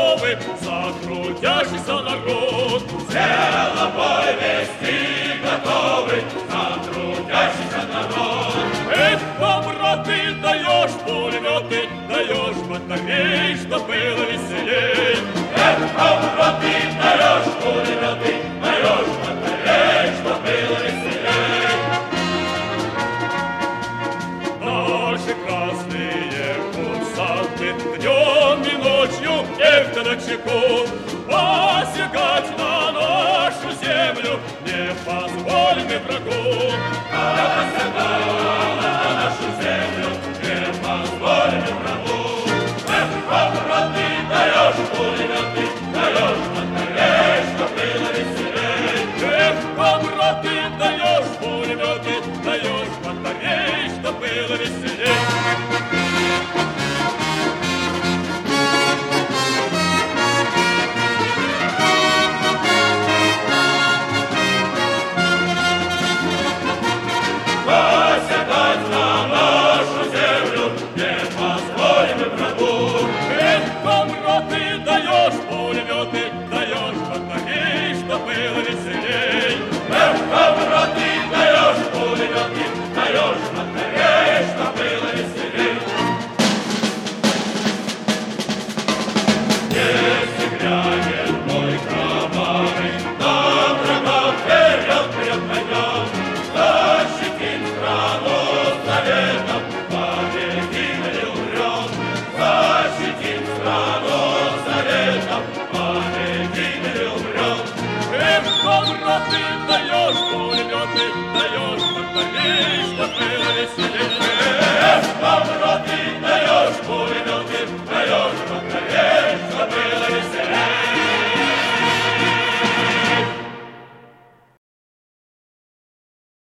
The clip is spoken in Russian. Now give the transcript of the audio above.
готовы за трудящийся народ. Дело бой вести готовы за трудящийся народ. Эх, комрад, ты даешь пулеметы, даешь батарей, чтоб было веселей. Эх, комрад, ты даешь пулеметы, даешь батарей, чтоб было веселей. Наши красные курсанты днем и ночью где-то на чеку. Посягать на нашу землю не позволим мы врагу. Посягать на нашу землю не позволим мы врагу. Эх, комрад, ты даешь пулеметы, даешь батарей, чтоб было веселей. Эх, комрад, ты даешь пулеметы, даешь батарей, чтоб было веселей. Посягать на нашу землю не позволим мы врагу. Эх, комрад, ты даешь пулеметы, даешь батарей, чтоб было веселей. Эх, комрад, ты даешь пулеметы, даешь батарей, чтоб было веселей. Если глянет мой кровавый, на врага вперед, вперед пойдем, защитим страну заветом, победим или умрем. Защитим страну заветом, победим или умрем. Эх, комрад, ты даешь пулеметы, даешь батарей,